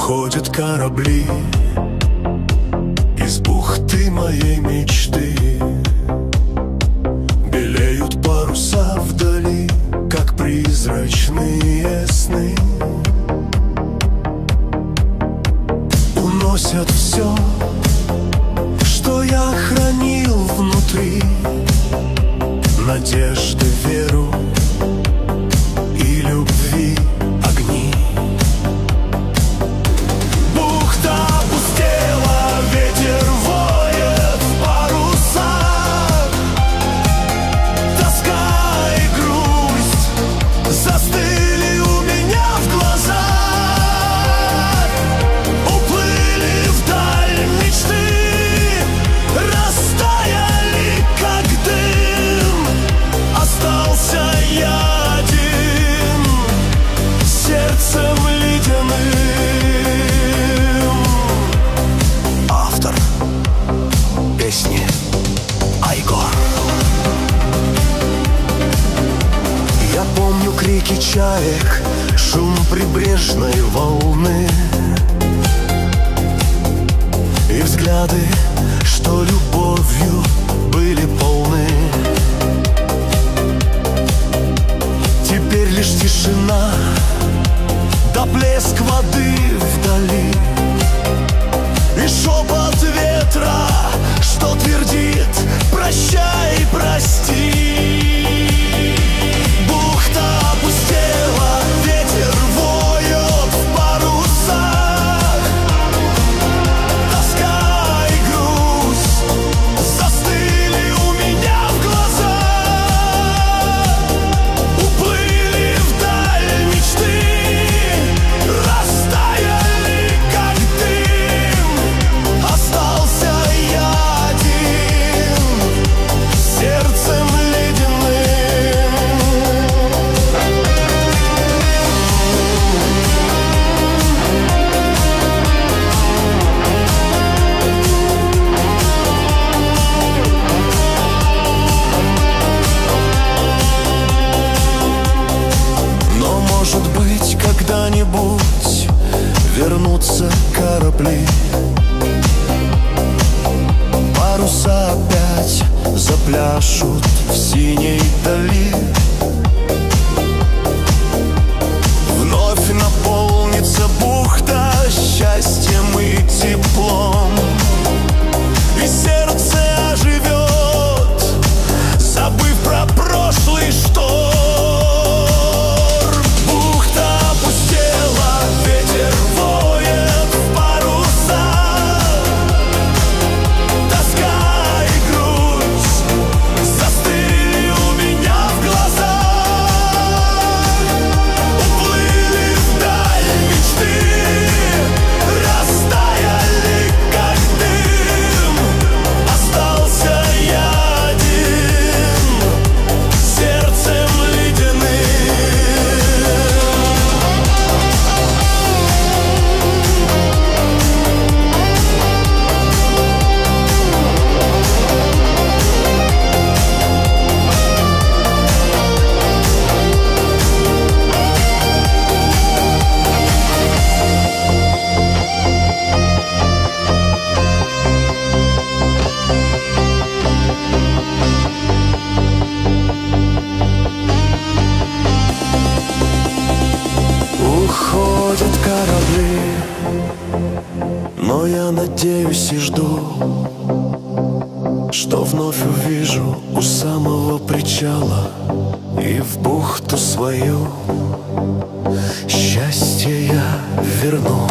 Уходят корабли из бухты моей мечты. Белеют паруса вдали, как призрачные сны. Уносят все, что я хранил внутри, надежды, веру и любви огни. Бухта опустела, ветер воет в парусах. Тоска и грусть застыли у меня в глазах. Уплыли вдаль мечты, растаяли как дым. Остался я один, сердцем ледяным. Автор песни Айго. Я помню крики чаек, шум прибрежной волны и взгляды, что любовью были полны. Теперь лишь тишина, да плеск воды вдали и шепот ветра, что твердит: прощай, прости. Бухта опустела, ветер воет в парусах. Тоска и грусть застыли у меня в глазах. Уплыли вдаль мечты, растаяли как дым. Остался я один, сердцем ледяным. Но, может быть, когда-нибудь вернутся корабли, паруса опять запляшут в синей дали. Вновь наполнится бухта счастьем и теплом, и сердце оживет, забыв про прошлый шторм. Бухта опустела, ветер воет в парусах. Тоска и грусть застыли у меня в глазах. Уплыли вдаль мечты, растаяли как дым. Остался я один, сердцем ледяным. Уходят корабли, но я надеюсь и жду, что вновь увижу у самого причала и в бухту свою счастье я верну.